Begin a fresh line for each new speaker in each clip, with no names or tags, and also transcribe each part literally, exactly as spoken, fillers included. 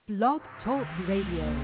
Blog Talk Radio.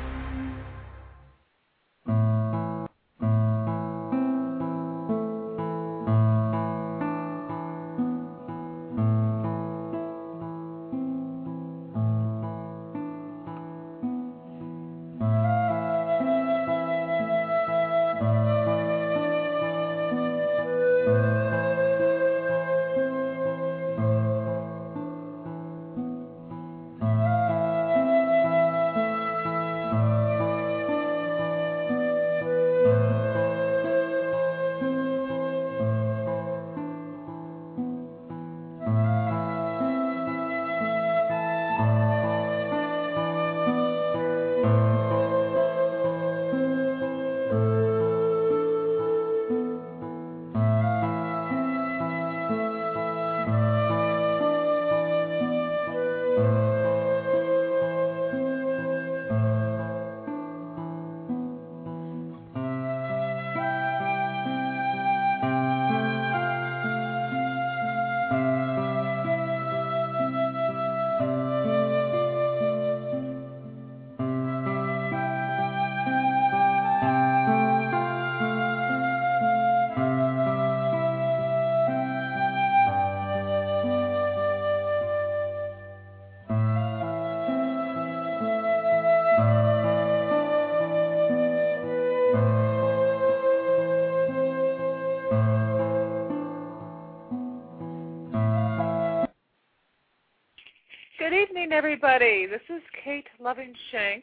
Good evening, everybody. This is Kate Lovingshank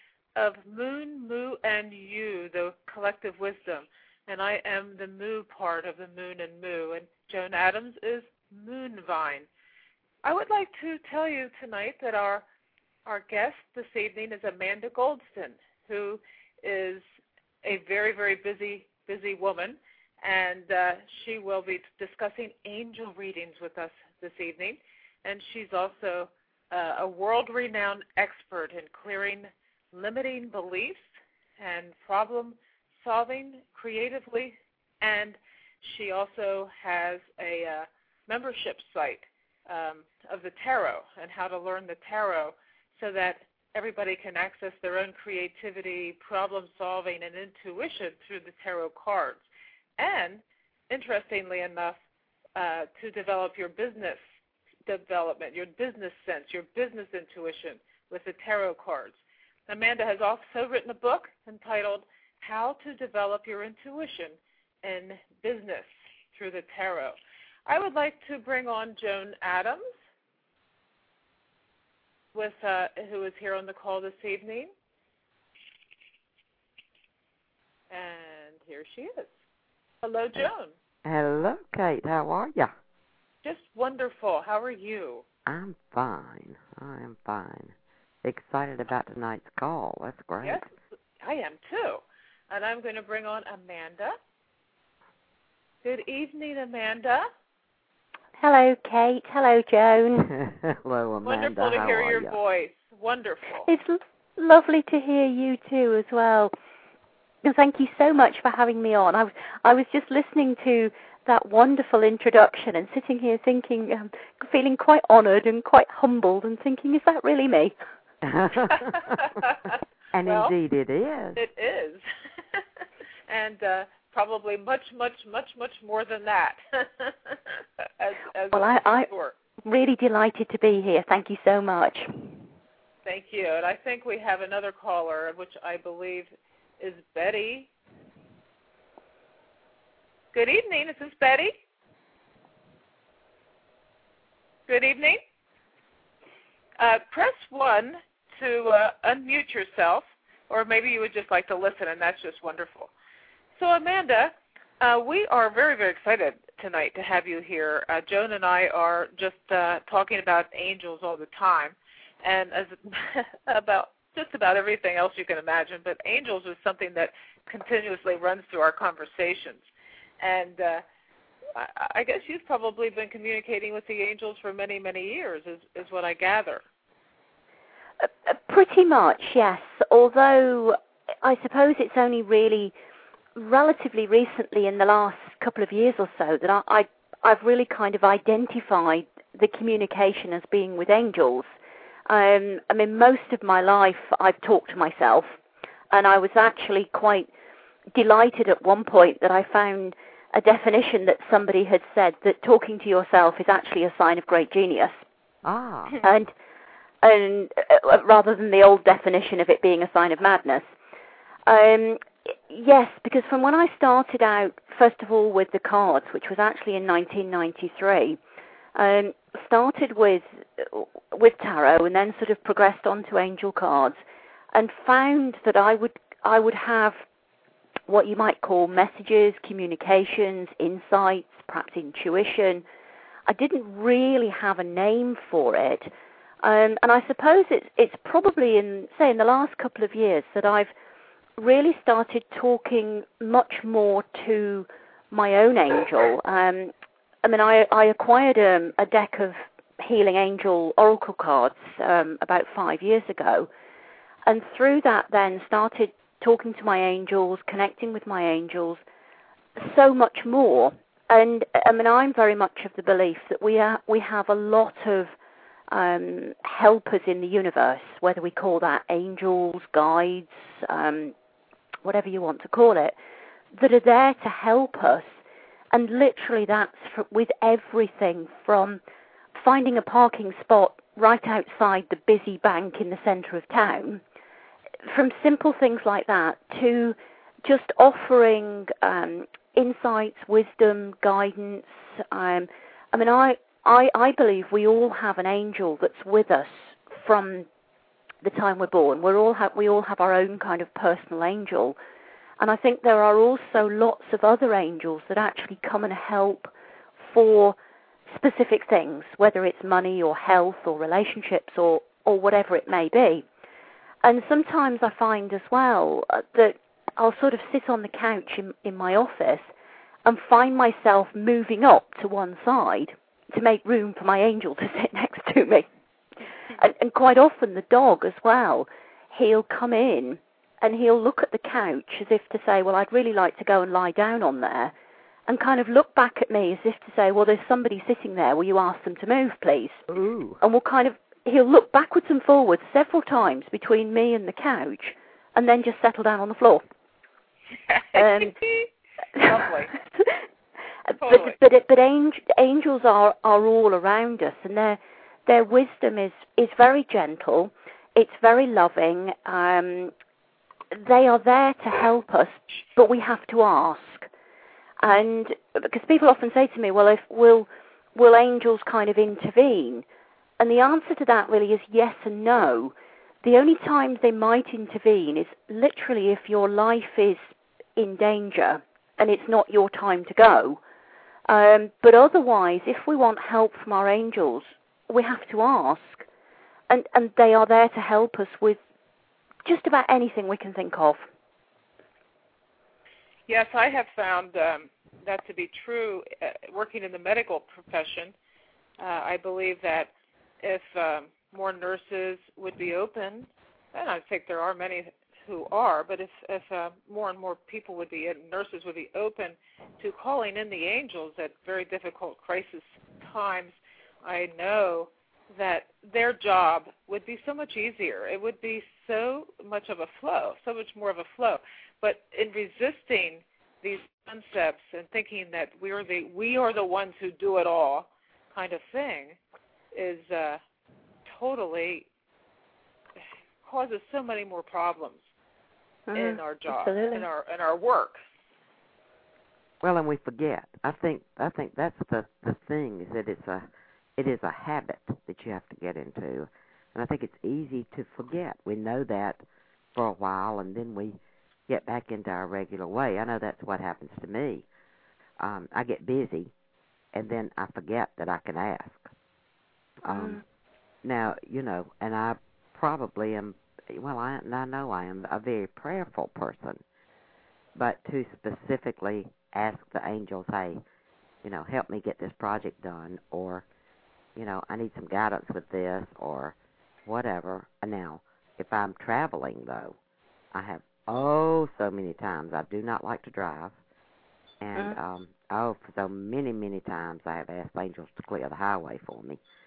of Moon, Moo, and You, the Collective Wisdom. And I am the Moo part of the Moon and Moo. And Joan Adams is Moonvine. I would like to tell you tonight that our our guest this evening is Amanda Goldston, who is a very, very busy, busy woman. And uh, she will be discussing angel readings with us this evening. And she's also uh, a world-renowned expert in clearing limiting beliefs and problem-solving creatively. And she also has a uh, membership site um, of the tarot and how to learn the tarot so that everybody can access their own creativity, problem-solving, and intuition through the tarot cards. And, interestingly enough, uh, to develop your business development, your business sense, your business intuition with the tarot cards. Amanda has also written a book entitled How to Develop Your Intuition in Business Through the Tarot. I would like to bring on Joan Adams, with uh, who is here on the call this evening. And here she is. Hello, Joan.
Hello, Kate. How are you?
Just wonderful. How are you?
I'm fine. I am fine. Excited about tonight's call. That's great.
Yes, I am too. And I'm going to bring on Amanda. Good evening, Amanda.
Hello, Kate. Hello, Joan.
Hello, Amanda.
Wonderful to
How
hear
are
your
you?
voice. Wonderful.
It's l- lovely to hear you too as well. And thank you so much for having me on. I was, I was just listening to that wonderful introduction and sitting here thinking, um, feeling quite honoured and quite humbled and thinking, is that really me?
And
well,
indeed it is.
It is. and uh, probably much, much, much, much more than that. as, as
well, I, I'm really delighted to be here. Thank you so much.
Thank you. And I think we have another caller, which I believe is Betty. Good evening. Is this Betty? Good evening. Uh, press one to uh, unmute yourself, or maybe you would just like to listen, and that's just wonderful. So, Amanda, uh, we are very, very excited tonight to have you here. Uh, Joan and I are just uh, talking about angels all the time, and as about just about everything else you can imagine, but angels is something that continuously runs through our conversations. And uh, I, I guess you've probably been communicating with the angels for many, many years, is, is what I gather.
Uh, pretty much, yes. Although I suppose it's only really relatively recently in the last couple of years or so that I, I, I've really kind of identified the communication as being with angels. Um, I mean, most of my life I've talked to myself, and I was actually quite delighted at one point that I found a definition that somebody had said that talking to yourself is actually a sign of great genius.
Ah.
And and uh, rather than the old definition of it being a sign of madness. Um, yes, because from when I started out, first of all with the cards, which was actually in nineteen ninety-three, um, started with with tarot and then sort of progressed on to angel cards, and found that I would I would have what you might call messages, communications, insights, perhaps intuition. I didn't really have a name for it. Um, and I suppose it's, it's probably in, say, in the last couple of years that I've really started talking much more to my own angel. Um, I mean, I, I acquired um, a deck of Healing Angel Oracle cards um, about five years ago. And through that then started talking to my angels, connecting with my angels, so much more. And I mean, I'm very much of the belief that we are, we have a lot of um, helpers in the universe, whether we call that angels, guides, um, whatever you want to call it, that are there to help us. And literally that's for, with everything from finding a parking spot right outside the busy bank in the centre of town, from simple things like that to just offering um, insights, wisdom, guidance. Um, I mean, I, I, I believe we all have an angel that's with us from the time we're born. We're all have, we all have our own kind of personal angel. And I think there are also lots of other angels that actually come and help for specific things, whether it's money or health or relationships or, or whatever it may be. And sometimes I find as well that I'll sort of sit on the couch in, in my office and find myself moving up to one side to make room for my angel to sit next to me. And, and quite often the dog as well, he'll come in and he'll look at the couch as if to say, well, I'd really like to go and lie down on there, and kind of look back at me as if to say, well, there's somebody sitting there, will you ask them to move, please?
Ooh.
And we'll kind of, he'll look backwards and forwards several times between me and the couch and then just settle down on the floor. um,
Lovely.
Totally. But but, it, but angel, angels are, are all around us, and their their wisdom is, is very gentle. It's very loving. Um, they are there to help us, but we have to ask. And because people often say to me, well, if will will angels kind of intervene? And the answer to that really is yes and no. The only times they might intervene is literally if your life is in danger and it's not your time to go. Um, but otherwise, if we want help from our angels, we have to ask. And, and they are there to help us with just about anything we can think of.
Yes, I have found um, that to be true. Uh, working in the medical profession, uh, I believe that if um, more nurses would be open, and I think there are many who are, but if, if uh, more and more people would be, nurses would be open to calling in the angels at very difficult crisis times, I know that their job would be so much easier. It would be so much of a flow, so much more of a flow. But in resisting these concepts and thinking that we are the we are the ones who do it all, kind of thing, is uh, totally causes so many more problems mm, in our job,
absolutely.
in our in our work.
Well, and we forget. I think I think that's the the thing is that it's a it is a habit that you have to get into, and I think it's easy to forget. We know that for a while, and then we get back into our regular way. I know that's what happens to me. Um, I get busy, and then I forget that I can ask. Um,
mm.
Now, you know, and I probably am, well, I, I know I am a very prayerful person, but to specifically ask the angels, hey, you know, help me get this project done, or, you know, I need some guidance with this, or whatever. Now, if I'm traveling, though, I have, oh, so many times, I do not like to drive, and,
mm.
um, oh, for so many, many times I have asked angels to clear the highway for me.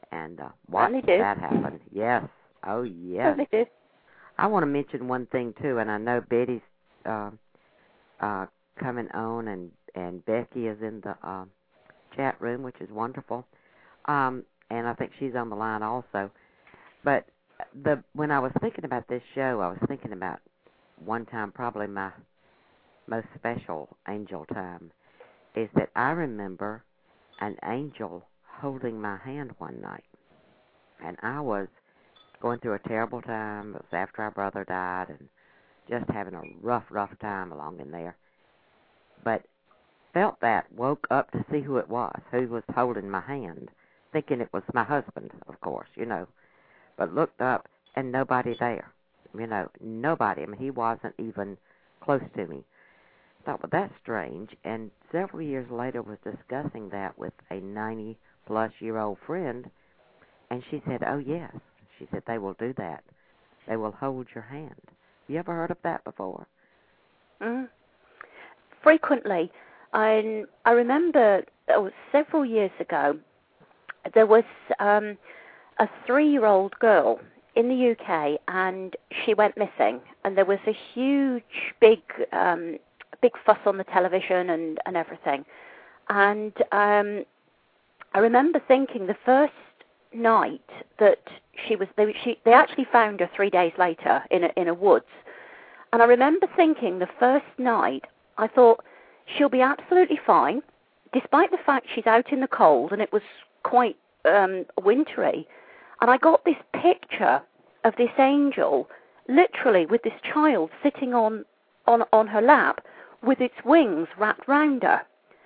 and uh, watched that happen. Yes. Oh, yes.
Certainly do.
I want to mention one thing, too, and I know Betty's uh, uh, coming on, and, and Becky is in the uh, chat room, which is wonderful. Um, and I think she's on the line also. But the when I was thinking about this show, I was thinking about one time, probably my most special angel time, is that I remember an angel holding my hand one night. And I was going through a terrible time. It was after our brother died and just having a rough, rough time along in there. But felt that, woke up to see who it was, who was holding my hand, thinking it was my husband, of course, you know. But looked up and nobody there, you know, nobody. I mean, he wasn't even close to me. Thought, well, that's strange. And several years later was discussing that with a ninety-plus-year-old friend, and she said, oh, yes. She said, they will do that. They will hold your hand. You ever heard of that before?
Mm. Frequently. I, I remember oh, several years ago, there was um, a three-year-old girl in the U K, and she went missing. And there was a huge, big, um, big fuss on the television and, and everything. And um, I remember thinking the first night that she was, they, she, they actually found her three days later in a, in a woods. And I remember thinking the first night, I thought, she'll be absolutely fine, despite the fact she's out in the cold and it was quite um, wintry. And I got this picture of this angel, literally with this child sitting on, on, on her lap with its wings wrapped round her.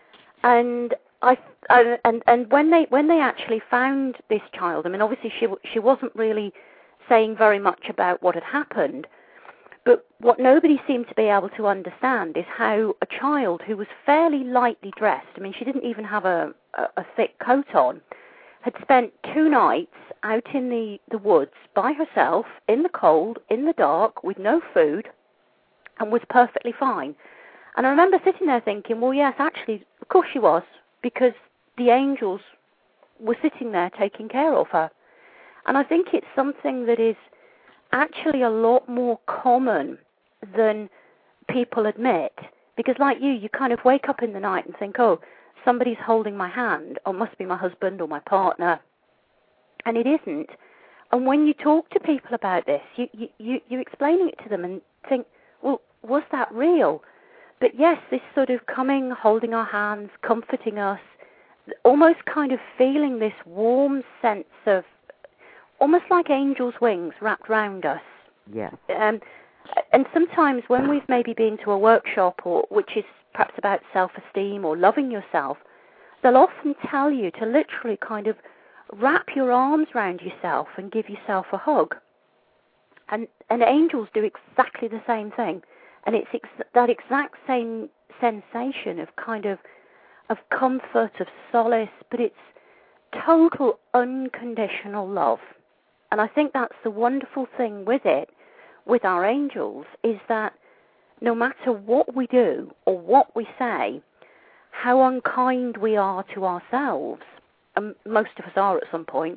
And I, I and and when they when they actually found this child, I mean, obviously she she wasn't really saying very much about what had happened. But what nobody seemed to be able to understand is how a child who was fairly lightly dressed, I mean, she didn't even have a, a, a thick coat on, had spent two nights out in the, the woods by herself, in the cold, in the dark, with no food, and was perfectly fine. And I remember sitting there thinking, well, yes, actually, of course she was, because the angels were sitting there taking care of her. And I think it's something that is actually a lot more common than people admit, because like you, you kind of wake up in the night and think, oh, somebody's holding my hand, or it must be my husband or my partner, and it isn't. And when you talk to people about this, you, you, you, you're explaining it to them and think, well, was that real? But yes, this sort of coming, holding our hands, comforting us, almost kind of feeling this warm sense of, almost like angels' wings wrapped round us.
Yes.
Um, and sometimes when we've maybe been to a workshop, or which is perhaps about self-esteem or loving yourself, they'll often tell you to literally kind of wrap your arms around yourself and give yourself a hug. And, and angels do exactly the same thing. And it's ex- that exact same sensation of kind of of comfort, of solace, but it's total unconditional love. And I think that's the wonderful thing with it, with our angels, is that no matter what we do or what we say, how unkind we are to ourselves, and most of us are at some point,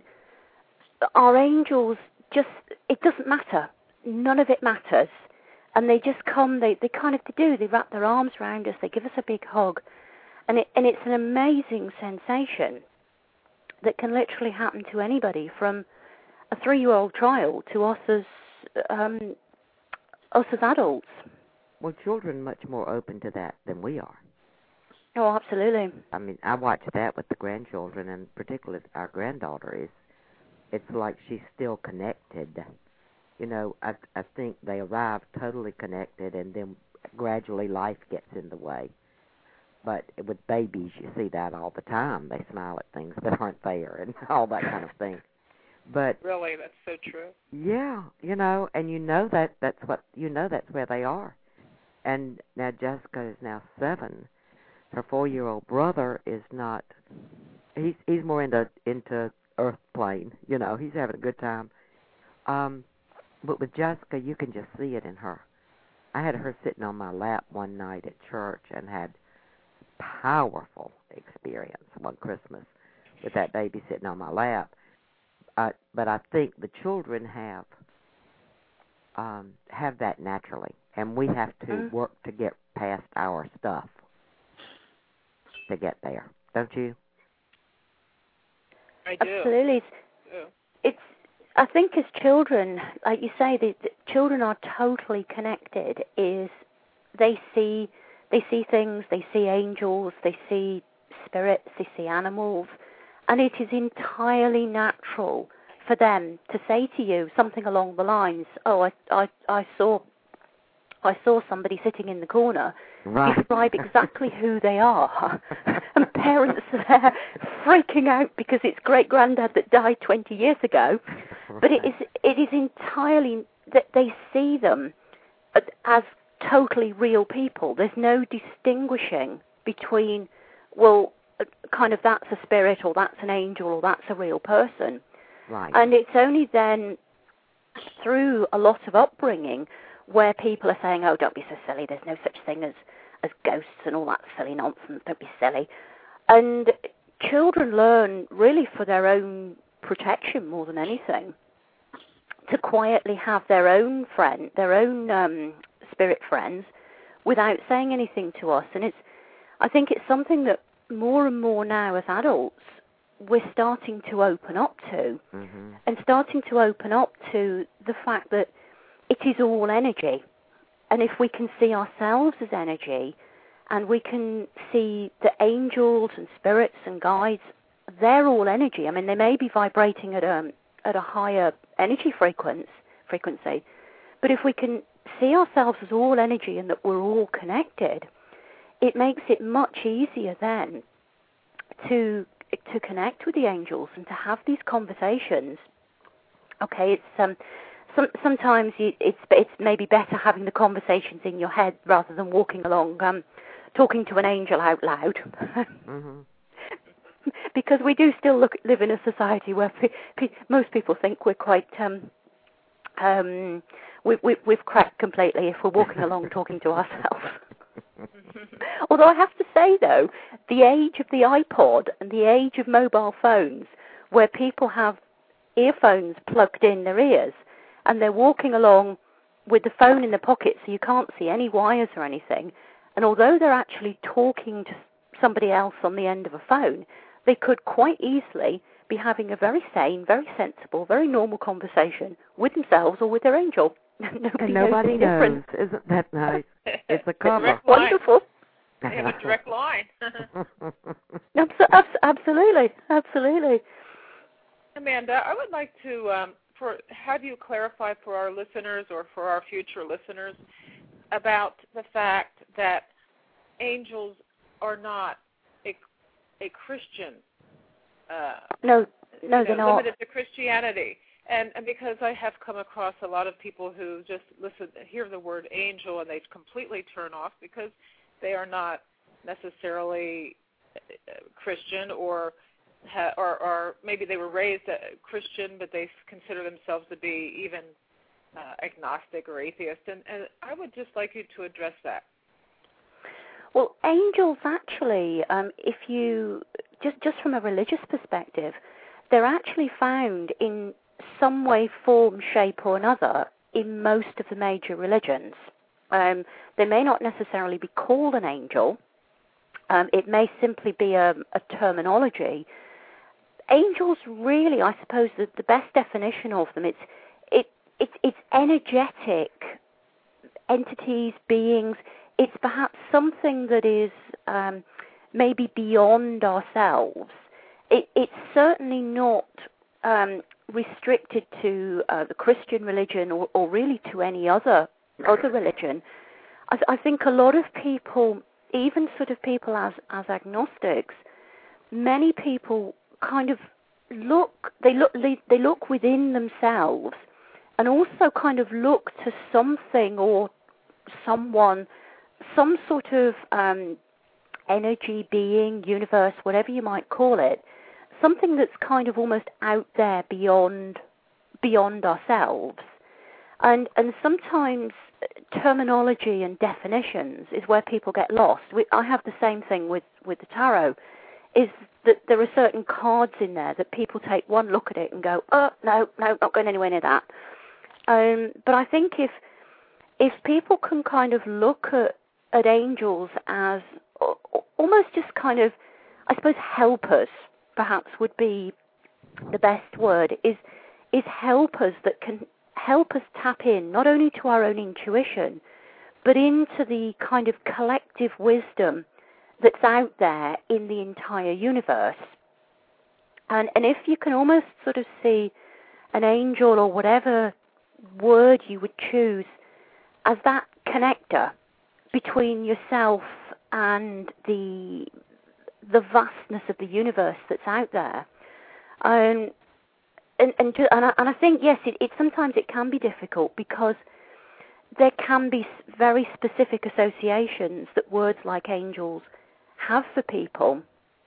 our angels just, it doesn't matter. None of it matters. And they just come, they, they kind of do, they wrap their arms around us, they give us a big hug. And it, and it's an amazing sensation that can literally happen to anybody, from a three-year-old child to us as um, us as adults.
Well, children are much more open to that than we are.
Oh, absolutely.
I mean, I watch that with the grandchildren, and particularly our granddaughter is, it's like she's still connected. You know, I I think they arrive totally connected, and then gradually life gets in the way. But with babies, you see that all the time. They smile at things that aren't there and all that kind of thing. But
really, that's so true.
Yeah, you know, and you know that that's what you know that's where they are. And now Jessica is now seven. Her four-year-old brother is not. He's he's more into into Earth plane. You know, he's having a good time. Um, but with Jessica, you can just see it in her. I had her sitting on my lap one night at church and had powerful experience one Christmas with that baby sitting on my lap. uh, but I think the children have um, have that naturally, and we have to
mm.
work to get past our stuff to get there. Don't you?
I do.
Absolutely. It's,
Yeah.
it's I think as children, like you say, the, the children are totally connected. Is they see they see things, they see angels, they see spirits, they see animals, and it is entirely natural for them to say to you something along the lines, "Oh, I I, I saw I saw somebody sitting in the corner."
Right.
Describe exactly who they are, and parents are there freaking out because it's great granddad that died twenty years ago.
Right.
But it is it is entirely that they see them as totally real people. There's no distinguishing between, well, kind of that's a spirit or that's an angel or that's a real person.
Right.
And it's only then through a lot of upbringing where people are saying, "Oh, don't be so silly. There's no such thing as as ghosts and all that silly nonsense. Don't be silly." And children learn really for their own protection more than anything to quietly have their own friend, their own um, spirit friends, without saying anything to us. And it's, I think it's something that more and more now as adults we're starting to open up to,
mm-hmm.
and starting to open up to the fact that it is all energy. And if we can see ourselves as energy, and we can see the angels and spirits and guides, they're all energy. I mean, they may be vibrating at a at a higher energy frequency, frequency, but if we can see ourselves as all energy and that we're all connected, it makes it much easier then to to connect with the angels and to have these conversations. Okay, it's um. Some, sometimes you, it's it's maybe better having the conversations in your head rather than walking along, um, talking to an angel out loud.
mm-hmm.
Because we do still look, live in a society where pe- pe- most people think we're quite um, um, we, we, we've cracked completely if we're walking along talking to ourselves. Although I have to say though, the age of the iPod and the age of mobile phones, where people have earphones plugged in their ears, and they're walking along with the phone in their pocket so you can't see any wires or anything. And although they're actually talking to somebody else on the end of a phone, they could quite easily be having a very sane, very sensible, very normal conversation with themselves or with their angel. Nobody
and nobody
knows.
knows. Isn't that nice? It's a cover.
Wonderful.
They have a direct line.
Abs- absolutely. Absolutely.
Amanda, I would like to... Um, For, have you clarify for our listeners or for our future listeners about the fact that angels are not a, a Christian. Uh,
no, no,
you
they're
know,
not.
limited to Christianity. And, and because I have come across a lot of people who just listen, hear the word angel and they completely turn off because they are not necessarily Christian or Or, or maybe they were raised a Christian, but they consider themselves to be even uh, agnostic or atheist. And, and I would just like you to address that.
Well, angels actually, um, if you, just, just from a religious perspective, they're actually found in some way, form, shape or another in most of the major religions. Um, they may not necessarily be called an angel. Um, it may simply be a, a terminology. Angels really, I suppose, the, the best definition of them, it's it, it it's energetic entities, beings. It's perhaps something that is um, maybe beyond ourselves. It, it's certainly not um, restricted to uh, the Christian religion or, or really to any other other religion. I, I think a lot of people, even sort of people as, as agnostics, many people kind of look, they look, they, they look within themselves and also kind of look to something or someone, some sort of um, energy, being, universe, whatever you might call it, something that's kind of almost out there beyond, beyond ourselves. And, and sometimes terminology and definitions is where people get lost. We, I have the same thing with, with the tarot. is that there are certain cards in there that people take one look at it and go, oh, no, no, not going anywhere near that. Um, but I think if if people can kind of look at, at angels as almost just kind of, I suppose, helpers, perhaps would be the best word, is is helpers that can help us tap in not only to our own intuition, but into the kind of collective wisdom that's out there in the entire universe. And and if you can almost sort of see an angel or whatever word you would choose as that connector between yourself and the the vastness of the universe that's out there, um, and and to, and, I, and I think yes, it, it sometimes it can be difficult because there can be very specific associations that words like angels have for people,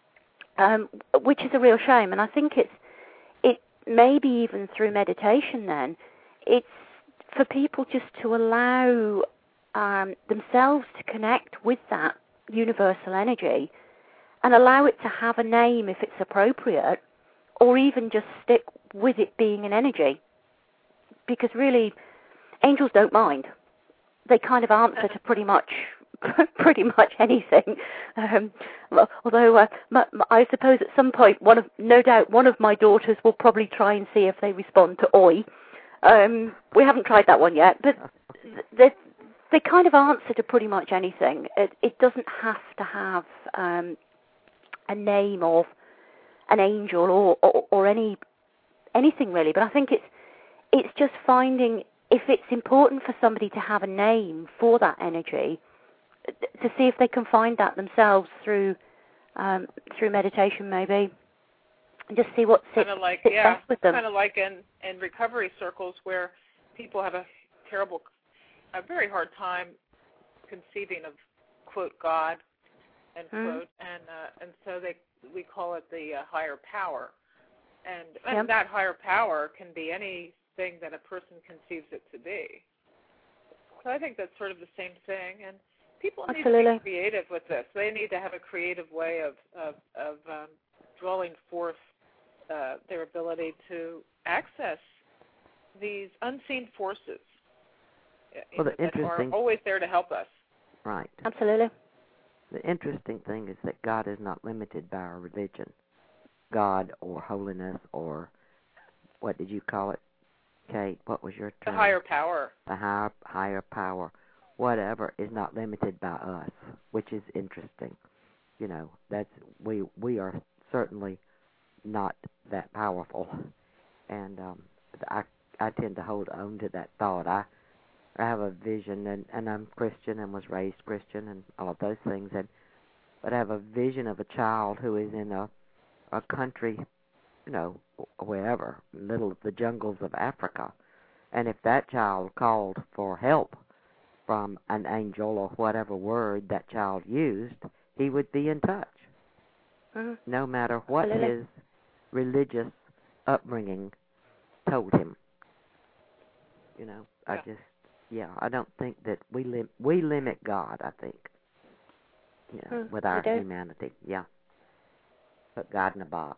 um, which is a real shame. And I think it's it maybe even through meditation. Then it's for people just to allow um, themselves to connect with that universal energy and allow it to have a name if it's appropriate, or even just stick with it being an energy. Because really, angels don't mind. They kind of answer to pretty much pretty much anything. Um, although uh, my, my, I suppose at some point, one of no doubt one of my daughters will probably try and see if they respond to oi. Um, we haven't tried that one yet, but they they kind of answer to pretty much anything. It, it doesn't have to have um, a name of an angel or, or, or any anything really. But I think it's it's just finding if it's important for somebody to have a name for that energy, to see if they can find that themselves through um, through meditation maybe, and just see what sits,
kind of like,
sits
yeah,
best with them.
Kind of like in, in recovery circles where people have a terrible, a very hard time conceiving of, quote, God, end quote, mm. and uh, and so they we call it the uh, higher power, and, and
yep.
that higher power can be anything that a person conceives it to be. So I think that's sort of the same thing, and people need
Absolutely.
to be creative with this. They need to have a creative way of of, of um, drawing forth uh, their ability to access these unseen forces
well, the
that
interesting,
are always there to help us.
Right.
Absolutely.
The interesting thing is that God is not limited by our religion. God or holiness or what did you call it, Kate? What was your term?
The higher power.
The higher, higher power. Whatever is not limited by us, which is interesting. You know, that's we we are certainly not that powerful, and um, I I tend to hold on to that thought. I I have a vision, and, and I'm Christian and was raised Christian and all of those things, and but I have a vision of a child who is in a a country, you know, wherever, middle of the jungles of Africa, and if that child called for help from an angel or whatever word that child used, he would be in touch,
mm-hmm.
no matter what
Absolutely.
his religious upbringing told him. You know,
yeah.
I just, yeah, I don't think that we lim- we limit God, I think, you know,
mm,
with our
you do.
humanity, yeah. Put God in a box.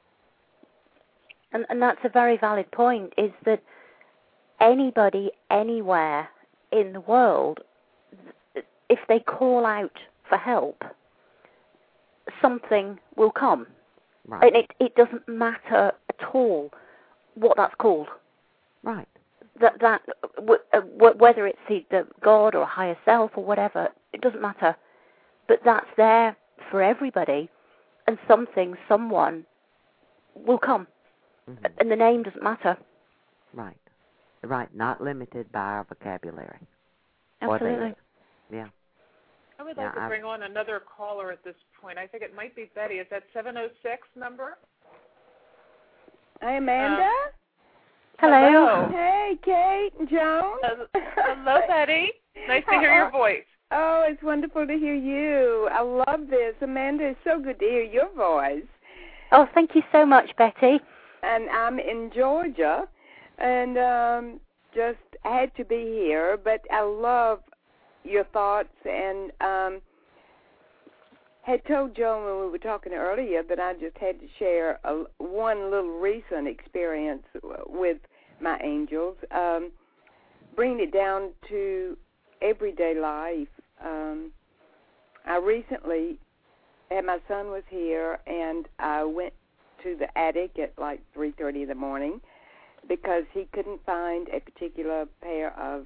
And, and that's a very valid point, is that anybody, anywhere in the world, if they call out for help, something will come.
Right.
And it, it doesn't matter at all what that's called.
Right.
That that w- w- whether it's the, the God or a higher self or whatever, it doesn't matter. But that's there for everybody, and something, someone will come.
Mm-hmm.
And the name doesn't matter.
Right. Right. Not limited by our vocabulary.
Absolutely.
Yeah.
I would
Yeah,
like to
I've,
bring on another caller at this point. I think it might be Betty. Is that seven oh six number?
Hi, Amanda.
Um,
Hello.
hello.
Hey, Kate and Joan.
Uh, hello, Betty. Nice to hear your voice.
Oh, it's wonderful to hear you. I love this. Amanda, it's so good to hear your voice.
Oh, thank you so much, Betty.
And I'm in Georgia, and um, just had to be here, but I love your thoughts and um, had told Joan when we were talking earlier that I just had to share a, one little recent experience with my angels, um, bringing it down to everyday life. Um, I recently had, my son was here, and I went to the attic at like three thirty in the morning because he couldn't find a particular pair of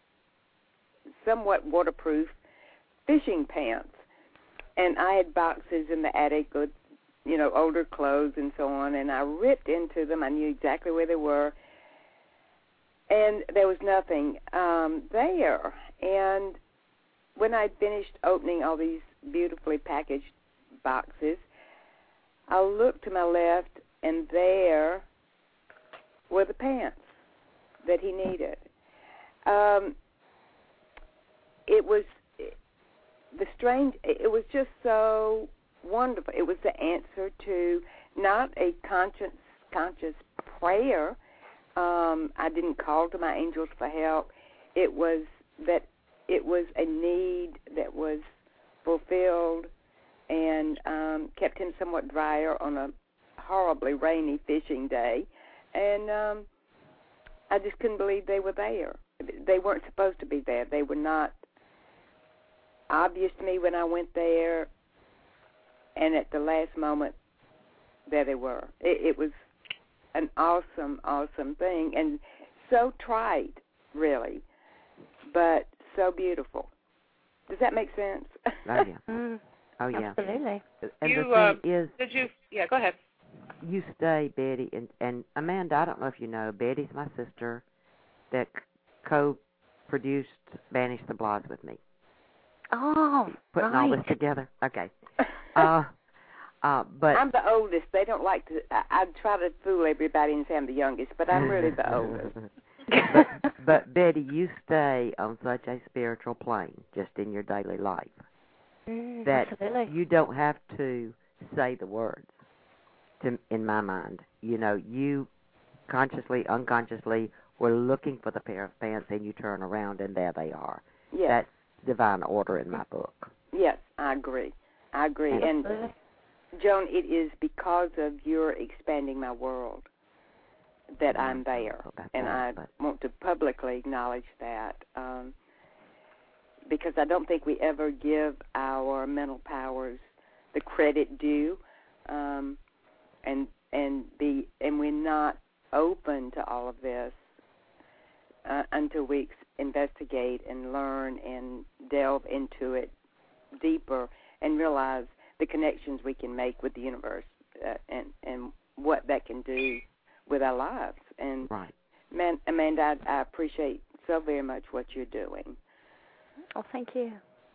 somewhat waterproof fishing pants. And I had boxes in the attic with, you know, older clothes and so on, and I ripped into them. I knew exactly where they were, and there was nothing um, there. And when I finished opening all these beautifully packaged boxes, I looked to my left, and there were the pants that he needed. Um, it was the strange, it was just so wonderful. It was the answer to not a conscious, conscious prayer. Um, I didn't call to my angels for help. It was that it was a need that was fulfilled and um, kept him somewhat drier on a horribly rainy fishing day. And um, I just couldn't believe they were there. They weren't supposed to be there. They were not obvious to me when I went there, and at the last moment, there they were. It, it was an awesome, awesome thing, and so trite, really, but so beautiful. Does that make sense?
Oh, yeah.
Mm,
Oh, yeah.
absolutely.
And
You,
the
uh,
thing is,
Did you? Yeah, go ahead.
you stay, Betty, and, and Amanda, I don't know if you know, Betty's my sister that co-produced Banish the Blogs with me.
Oh,
Putting
right.
all this together. Okay. Uh, uh, but
I'm the oldest. They don't like to, I, I try to fool everybody and say I'm the youngest, but I'm really the oldest.
but, but, Betty, you stay on such a spiritual plane just in your daily life
Mm,
that
absolutely.
you don't have to say the words, to, in my mind. You know, you consciously, unconsciously were looking for the pair of pants, and you turn around, and there they are.
Yes.
That's divine order in my book.
Yes, I agree. I agree. And,
Absolutely.
Joan, it is because of your expanding my world that
Yeah,
I'm there.
about
And
that,
I
but-
want to publicly acknowledge that um, because I don't think we ever give our mental powers the credit due, um, and and be and we're not open to all of this uh, until we ex- investigate and learn and delve into it deeper and realize the connections we can make with the universe uh, and and what that can do with our lives. And
Right.
man, Amanda, I, I appreciate so very much what you're doing.
Oh, thank you.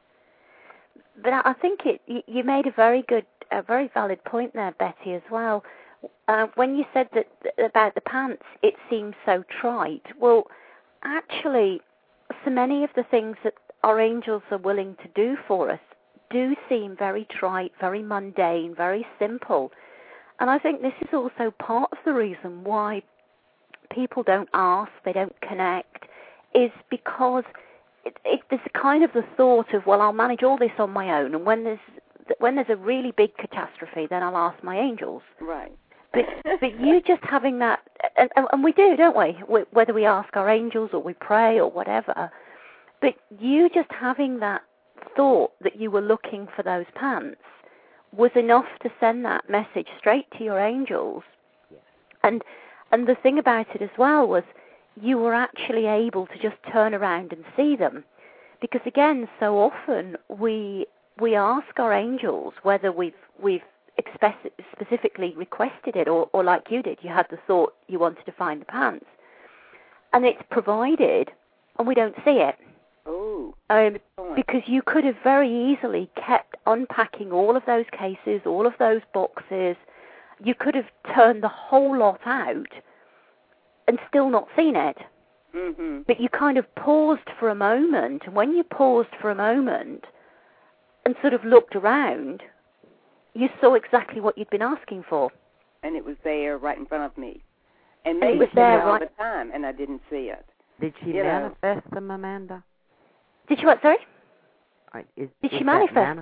But I I think it. You you made a very good, a very valid point there, Betty, as well. Uh, when you said that about the pants, it seems so trite. Well, actually, so many of the things that our angels are willing to do for us do seem very trite, very mundane, very simple. And I think this is also part of the reason why people don't ask, they don't connect, is because it, it, there's kind of the thought of, well, I'll manage all this on my own, and when there's when there's a really big catastrophe, then I'll ask my angels.
Right.
But, but you just having that, and, and we do, don't we? Whether we ask our angels or we pray or whatever, but you just having that thought that you were looking for those pants was enough to send that message straight to your angels.
Yes.
And and the thing about it as well was you were actually able to just turn around and see them. Because again, so often we we ask our angels whether we've we've expe- specifically requested it, or, or like you did, you had the thought you wanted to find the pants, and it's provided, and we don't see it.
Oh.
Um, because you could have very easily kept unpacking all of those cases, all of those boxes. You could have turned the whole lot out and still not seen it.
Mm-hmm.
But you kind of paused for a moment, and when you paused for a moment and sort of looked around, you saw exactly what you'd been asking for.
And it was there right in front of me. And
And
me
it was there
all
right-
the time, and I didn't see it.
Did she
You know.
manifest them, Amanda?
Did she what, sorry?
Or Is,
Did
is
she
that
manifest
mani-
them?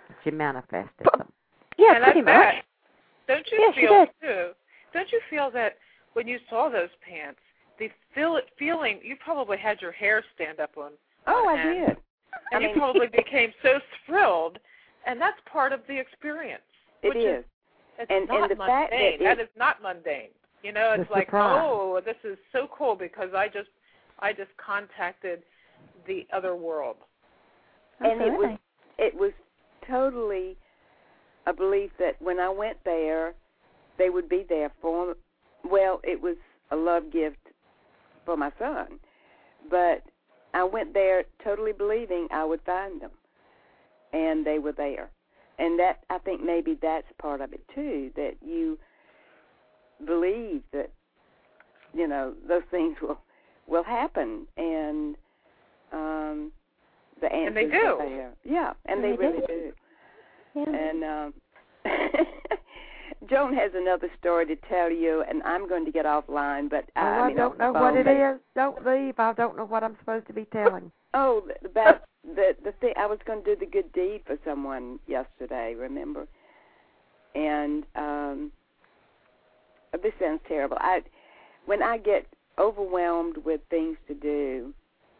She manifested
Pro-
them.
Yeah,
and
pretty
I
much.
bet, don't you
Yeah, she
feel
did.
too? Don't you feel that when you saw those pants, the feel feeling you probably had your hair stand up on.
Oh,
on
I
end,
did.
And
I
you
mean,
probably became so thrilled, and that's part of the experience.
It
which
is.
It's
And-
not
and the
mundane.
fact that it-
that is not mundane. You know, it's
The
like,
surprise.
oh, this is so cool because I just, I just contacted the other world.
And it was
Absolutely.
it was totally a belief that when I went there, they would be there for. Well, it was a love gift for my son, but I went there totally believing I would find them, and they were there. And that, I think maybe that's part of it too, that you believe that, you know, those things will will happen, and um, the answers
And they do.
are there. Yeah, and,
And
they,
they
really
do.
do.
Yeah.
And um, Joan has another story to tell you, and I'm going to get offline, but
Oh,
I,
I
I mean,
don't
off the
know what
phone,
it
but-
is. Don't leave. I don't know what I'm supposed to be telling.
Oh, about the the thing. I was going to do the good deed for someone yesterday. Remember? And um, this sounds terrible. I when I get overwhelmed with things to do,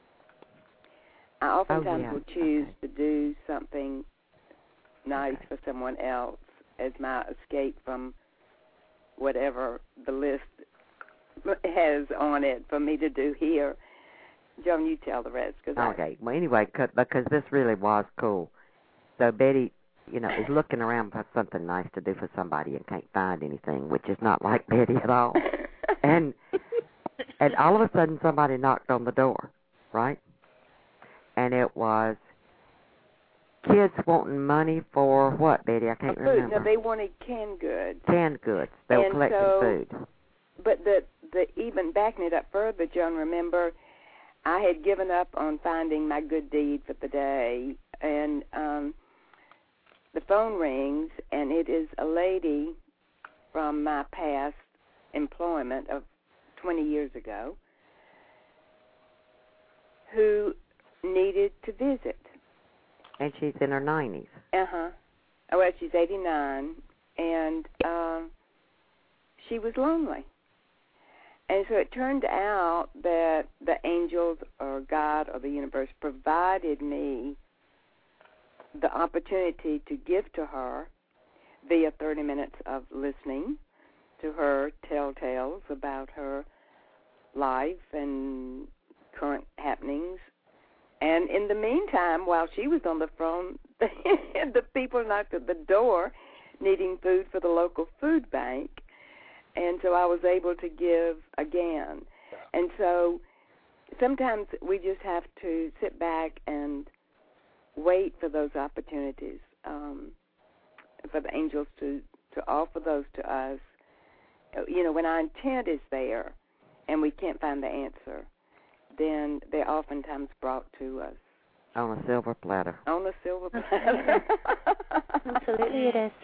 I oftentimes
yeah.
will choose
Okay.
to do something nice
Okay.
for someone else as my escape from whatever the list has on it for me to do here. Joan, you tell the rest. Cause
Okay. Well, anyway, 'cause- because this really was cool. So Betty, you know, is looking around for something nice to do for somebody and can't find anything, which is not like Betty at all. And and all of a sudden somebody knocked on the door, right? And it was kids wanting money for what, Betty? I can't
food.
remember.
No, they wanted canned goods.
Canned goods. They were
And
collecting
so-
food.
But the the even backing it up further, Joan, remember, I had given up on finding my good deed for the day, and um, the phone rings, and it is a lady from my past employment of twenty years ago who needed to visit.
And she's in her nineties.
Uh-huh. Oh, well, she's eighty-nine, and um, she was lonely. And so it turned out that the angels or God or the universe provided me the opportunity to give to her via thirty minutes of listening to her tell tales about her life and current happenings. And in the meantime, while she was on the phone, the people knocked at the door needing food for the local food bank. And so I was able to give again. And so sometimes we just have to sit back and wait for those opportunities, um, for the angels to, to offer those to us. You know, when our intent is there and we can't find the answer, then they're oftentimes brought to us.
On a silver platter.
On a silver platter.
Absolutely it is.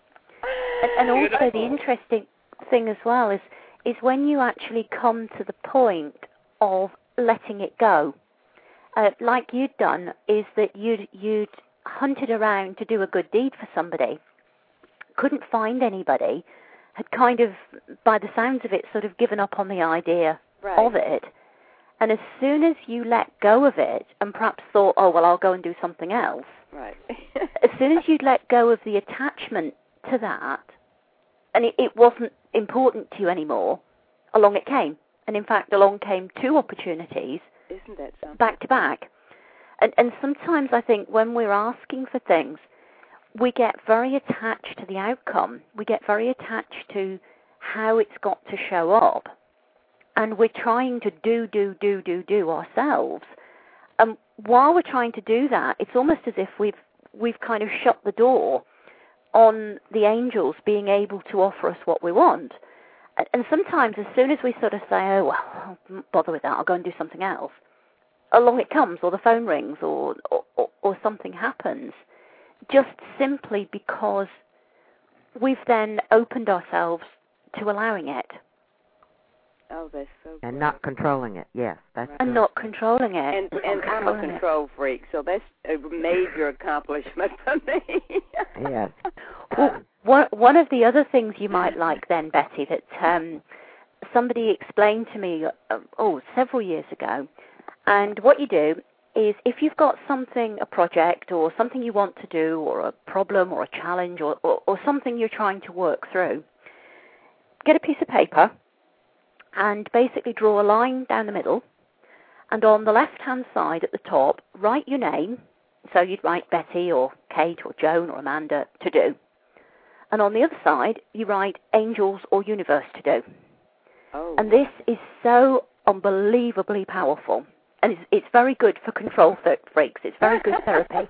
And, and also the
Beautiful.
interesting thing as well is is when you actually come to the point of letting it go, uh, like you'd done, is that you'd you'd hunted around to do a good deed for somebody, couldn't find anybody, had kind of, by the sounds of it, sort of given up on the idea
Right.
of it, and as soon as you let go of it and perhaps thought, oh well, I'll go and do something else,
Right.
as soon as you'd let go of the attachment to that, and it, it wasn't important to you anymore, along it came. And in fact, along came two opportunities
Isn't that something?
back to back. And, and sometimes I think when we're asking for things, we get very attached to the outcome. We get very attached to how it's got to show up. And we're trying to do, do, do, do, do ourselves. And while we're trying to do that, it's almost as if we've we've kind of shut the door on the angels being able to offer us what we want. And, and sometimes as soon as we sort of say, oh, well, I won't bother with that, I'll go and do something else, along it comes, or the phone rings, or, or, or something happens, just simply because we've then opened ourselves to allowing it.
Oh, that's so
And
great.
not controlling it, yes. That's
And
good.
not controlling it.
And, and I'm a control it. freak, so that's a major accomplishment for me.
Yes.
Well, one, one of the other things you might like then, Betty, that um, somebody explained to me, uh, oh, several years ago, and what you do is if you've got something, a project or something you want to do or a problem or a challenge or, or, or something you're trying to work through, get a piece of paper and basically draw a line down the middle, and on the left-hand side at the top, write your name. So you'd write Betty or Kate or Joan or Amanda to do. And on the other side, you write angels or universe to do.
Oh.
And this is so unbelievably powerful. And it's, it's very good for control freaks. It's very good therapy.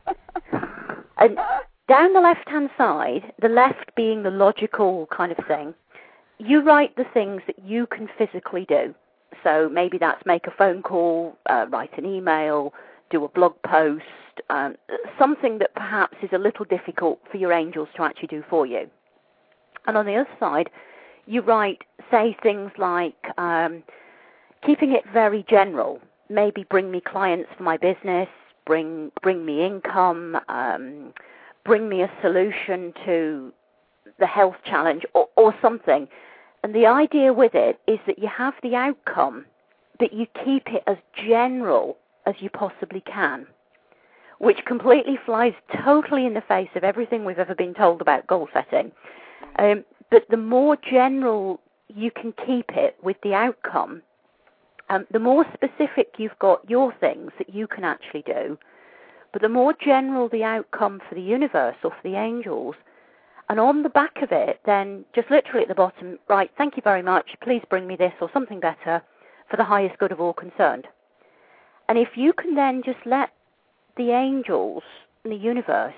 And down the left-hand side, the left being the logical kind of thing, you write the things that you can physically do. So maybe that's make a phone call, uh, write an email, do a blog post, um, something that perhaps is a little difficult for your angels to actually do for you. And on the other side, you write, say, things like um, keeping it very general. Maybe bring me clients for my business, bring bring me income, um, bring me a solution to the health challenge or, or something. And the idea with it is that you have the outcome, but you keep it as general as you possibly can, which completely flies totally in the face of everything we've ever been told about goal setting. Um, but the more general you can keep it with the outcome, um, the more specific you've got your things that you can actually do, but the more general the outcome for the universe or for the angels. And on the back of it, then just literally at the bottom, right, thank you very much, please bring me this or something better for the highest good of all concerned. And if you can then just let the angels and the universe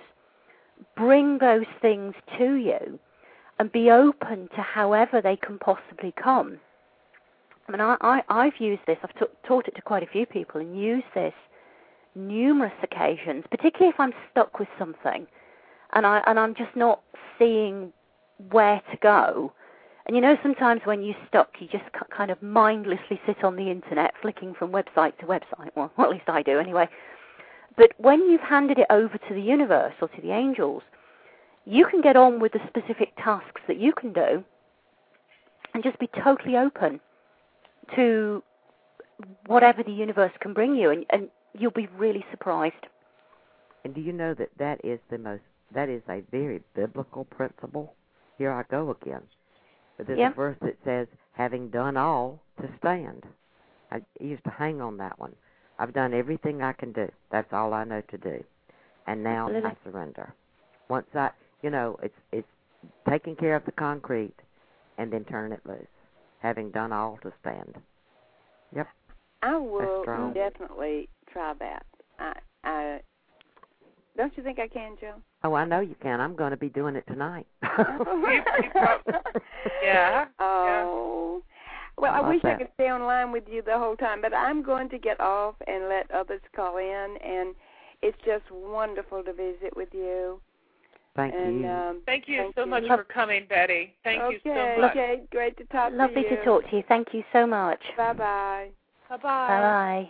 bring those things to you and be open to however they can possibly come. I mean, I, I, I've used this, I've t- taught it to quite a few people and used this numerous occasions, particularly if I'm stuck with something. And, I, and I'm just not seeing where to go. And you know, sometimes when you're stuck, you just kind of mindlessly sit on the internet, flicking from website to website. Well, at least I do anyway. But when you've handed it over to the universe or to the angels, you can get on with the specific tasks that you can do and just be totally open to whatever the universe can bring you. And, and you'll be really surprised.
And do you know that that is the most That is a very biblical principle. Here I go again. But there's
yeah.
a verse that says, having done all, to stand. I used to hang on that one. I've done everything I can do. That's all I know to do. And now
Absolutely.
I surrender. Once I, you know, it's it's taking care of the concrete and then turning it loose. Having done all, to stand. Yep.
I will
strong.
definitely try that. I, I Don't you think I can, Joe?
Oh, I know you can. I'm going to be doing it tonight.
yeah.
Oh. Well, I,
I
wish
that.
I could stay online with you the whole time, but I'm going to get off and let others call in, and it's just wonderful to visit with you.
Thank
and,
you.
Um,
thank you
thank
so
you.
much for coming, Betty. Thank
okay,
you so much.
Okay, great to talk
Lovely
to you.
to talk to you. Thank you so much.
Bye-bye.
Bye-bye.
Bye-bye.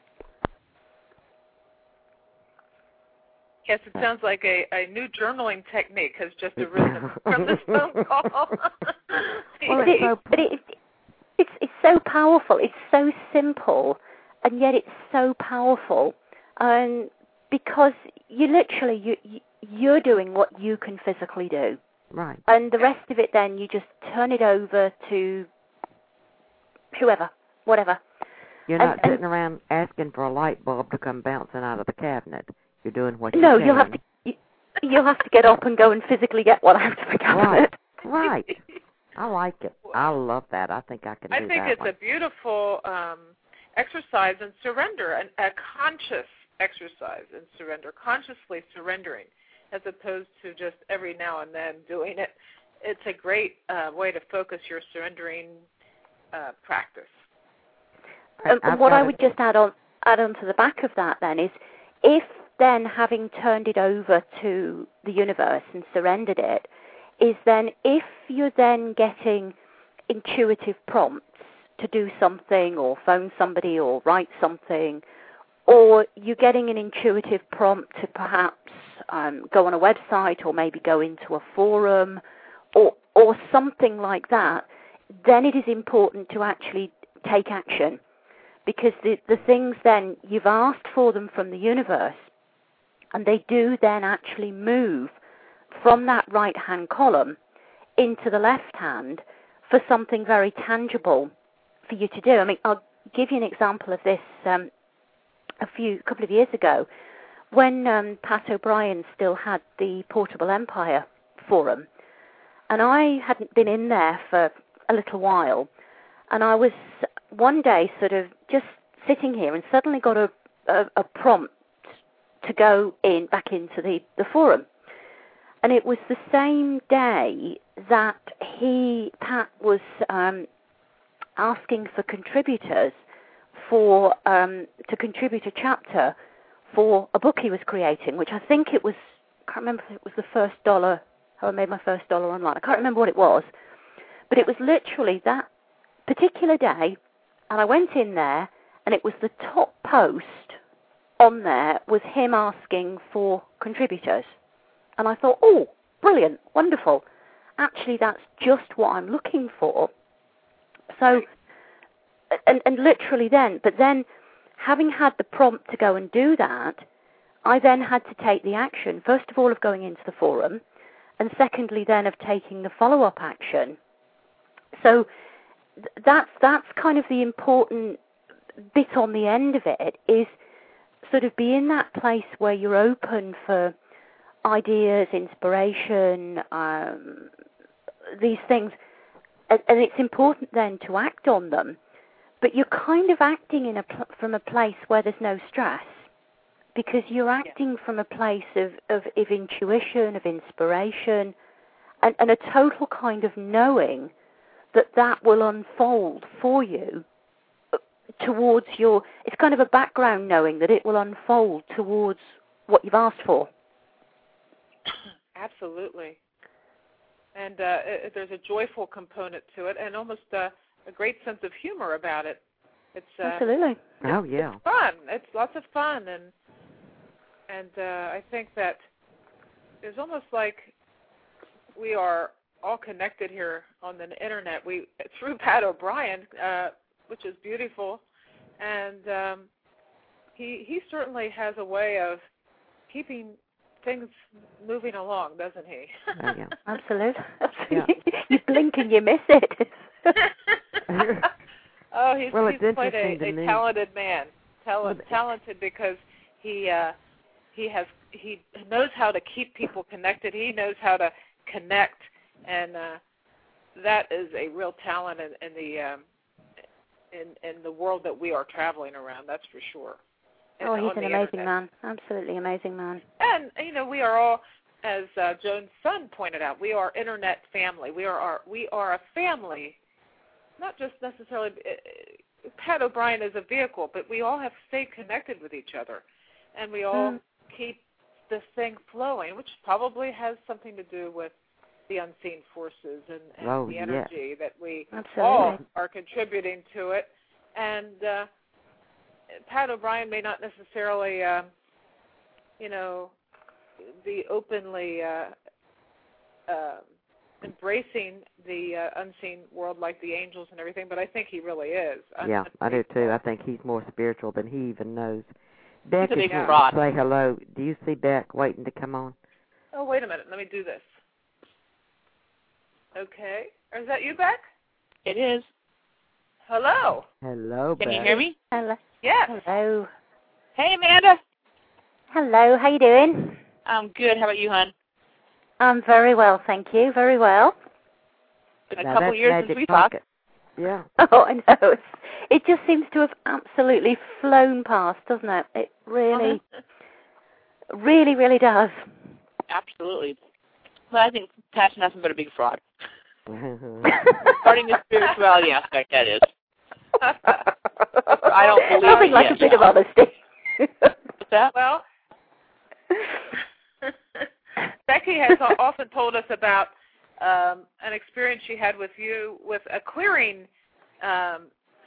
Yes, it sounds like a, a new journaling technique has just arisen from this phone call.
Well,
But, it,
so
but it, it's it's so powerful. It's so simple, and yet it's so powerful. Um, because you literally you, you you're doing what you can physically do,
right.
and the rest of it then you just turn it over to whoever, whatever.
You're
and,
not
and,
sitting around asking for a light bulb to come bouncing out of the cabinet. You're doing what you
no,
can.
you'll have to you, you'll have to get up and go and physically get one out of the cabinet.
Right. Right. I like it. I love that. I think I can
I
do
think
that
it's
one.
a beautiful um, exercise in surrender, and a conscious exercise in surrender, consciously surrendering, as opposed to just every now and then doing it. It's a great uh, way to focus your surrendering uh, practice.
Um, and what I would just add on add on to the back of that then is, if then having turned it over to the universe and surrendered it, is then if you're then getting intuitive prompts to do something or phone somebody or write something, or you're getting an intuitive prompt to perhaps um, go on a website or maybe go into a forum or or something like that, then it is important to actually take action, because the, the things then, you've asked for them from the universe, and they do then actually move from that right-hand column into the left hand for something very tangible for you to do. I mean, I'll give you an example of this. Um, a few couple of years ago, when um, Pat O'Brien still had the Portable Empire Forum, and I hadn't been in there for a little while, and I was one day sort of just sitting here and suddenly got a, a, a prompt to go in back into the, the forum. And it was the same day that he, Pat, was um, asking for contributors for um, to contribute a chapter for a book he was creating, which I think it was, I can't remember if it was the first dollar, how I made my first dollar online. I can't remember what it was, but it was literally that particular day, and I went in there, and it was the top post on there was him asking for contributors. And I thought, oh, brilliant, wonderful. Actually, that's just what I'm looking for. So, and, and literally then, but then having had the prompt to go and do that, I then had to take the action, first of all, of going into the forum, and secondly then of taking the follow-up action. So th- that's, that's kind of the important bit on the end of it, is sort of be in that place where you're open for ideas, inspiration, um, these things. And, and it's important then to act on them, but you're kind of acting in a pl- from a place where there's no stress, because you're acting yeah. from a place of, of, of intuition, of inspiration, and, and a total kind of knowing that that will unfold for you towards your, it's kind of a background knowing that it will unfold towards what you've asked for.
Absolutely. And uh, it, there's a joyful component to it, and almost uh, a great sense of humor about it. It's uh,
Absolutely.
It's,
oh, yeah.
It's fun. It's lots of fun, and and uh, I think that it's almost like we are all connected here on the internet. We through Pat O'Brien, uh, which is beautiful, and um, he he certainly has a way of keeping things moving along, doesn't he?
Oh, yeah.
Absolutely.
Yeah.
You blink and you miss it.
oh, he's,
well,
he's
it's
quite a, a talented man. Talent,
well,
talented because he uh, he has he knows how to keep people connected. He knows how to connect, and uh, that is a real talent in, in the um, in in the world that we are traveling around. That's for sure.
Oh,
and
he's an amazing
internet.
man. Absolutely amazing man.
And, you know, we are all, as uh, Joan's son pointed out, we are internet family. We are our, we are a family, not just necessarily, uh, Pat O'Brien is a vehicle, but we all have stayed connected with each other. And we all mm. keep this thing flowing, which probably has something to do with the unseen forces and, and
oh,
the energy
yes.
that we
Absolutely.
all are contributing to it. And uh, Pat O'Brien may not necessarily, uh, you know, be openly uh, uh, embracing the uh, unseen world like the angels and everything, but I think he really is.
Yeah, I do too. I think he's more spiritual than he even knows. Beck is
here
to say hello. Do you see Beck waiting to come on?
Oh, wait a minute. Let me do this. Okay. Is that you, Beck?
It is.
Hello.
Hello,
Can
Beck.
you hear me?
Hello.
Yes.
Hello.
Hey, Amanda.
Hello. How you doing?
I'm good. How about you, hon?
I'm very well, thank you. Very well.
Been a
Now
couple
that's
years
Magic
since we
Pocket.
talked.
Yeah.
Oh, I know. It's, it just seems to have absolutely flown past, doesn't it? It really, really, really does.
Absolutely. Well, I think Pat's nothing but a big fraud. Regarding the spirituality aspect, that is. I don't believe
Nothing
it
like
yet,
a bit
yeah.
of honesty.
What's that?
Well, Becky has often told us about um, an experience she had with you with a clearing um,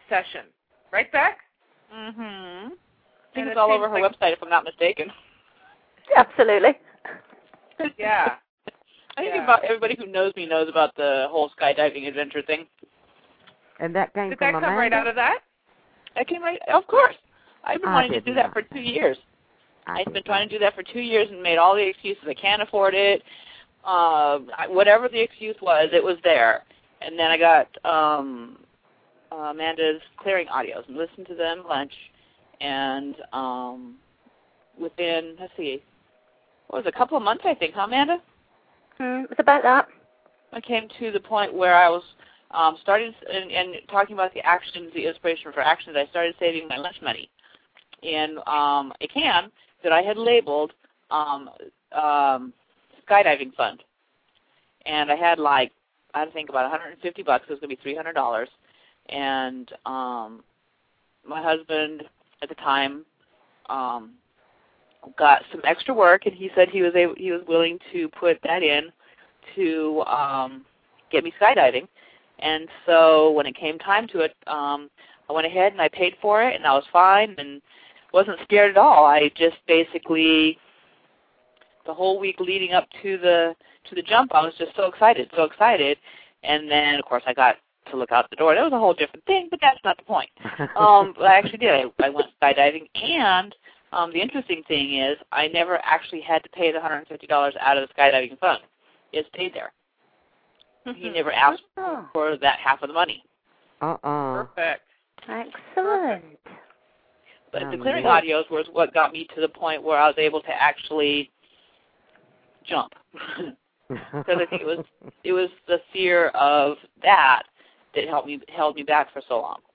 session. Right, Beck?
Mm-hmm. I think
And
it's
it
all
seems
over her
like-
website, if I'm not mistaken.
Absolutely.
Yeah.
I think
Yeah.
about everybody who knows me knows about the whole skydiving adventure thing.
And that came
Did
from
that come
Amanda?
right out of that?
I came right, of course. I've been
I
wanting to
did
do that
not.
for two years.
I
I've
did
been trying
not.
to do that for two years and made all the excuses. I can't afford it. Uh, I- whatever the excuse was, it was there. And then I got um, uh, Amanda's clearing audios and listened to them at lunch. And um, within, let's see, what was it, a couple of months, I think, huh, Amanda?
Mm, it's about that.
I came to the point where I was um, started and, and talking about the actions, the inspiration for actions. I started saving my lunch money in um, a can that I had labeled um, um, skydiving fund, and I had like I think about one hundred fifty bucks. It was going to be three hundred dollars, and um, my husband at the time um, got some extra work, and he said he was able, he was willing to put that in to um, get me skydiving. And so when it came time to it, um, I went ahead and I paid for it, and I was fine and wasn't scared at all. I just basically, the whole week leading up to the to the jump, I was just so excited, so excited. And then, of course, I got to look out the door. That was a whole different thing, but that's not the point. Um, but I actually did. I, I went skydiving, and um, the interesting thing is I never actually had to pay the one hundred fifty dollars out of the skydiving fund. It stayed there. He never asked
Oh.
for that half of the money.
Uh-uh.
Perfect.
Excellent.
But
Oh,
the clearing
man.
audios was what got me to the point where I was able to actually jump. Because I think it was it was the fear of that that helped me held me back for so long.